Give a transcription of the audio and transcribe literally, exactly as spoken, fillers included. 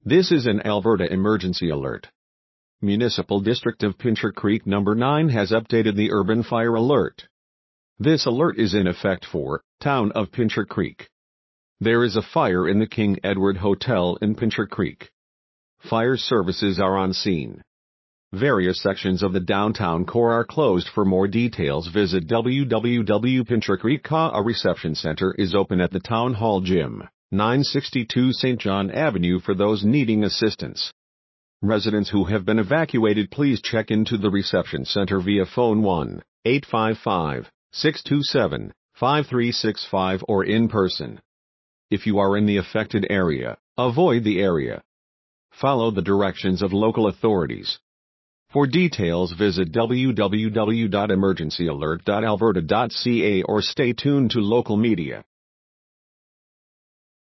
This is an Alberta emergency alert. Municipal District of Pincher Creek Number nine has updated the urban fire alert. This alert is in effect for Town of Pincher Creek. There is a fire in the King Edward Hotel in Pincher Creek. Fire services are on scene. Various sections of the downtown core are closed. For more details, visit w w w dot pincher creek dot c a. A reception center is open at the Town Hall Gym, nine sixty-two Saint John Avenue for those needing assistance. Residents who have been evacuated, please check into the reception center via phone one eight five five, six two seven, five three six five or in person. If you are in the affected area, avoid the area. Follow the directions of local authorities. For details, visit w w w dot emergency alert dot alberta dot c a or stay tuned to local media.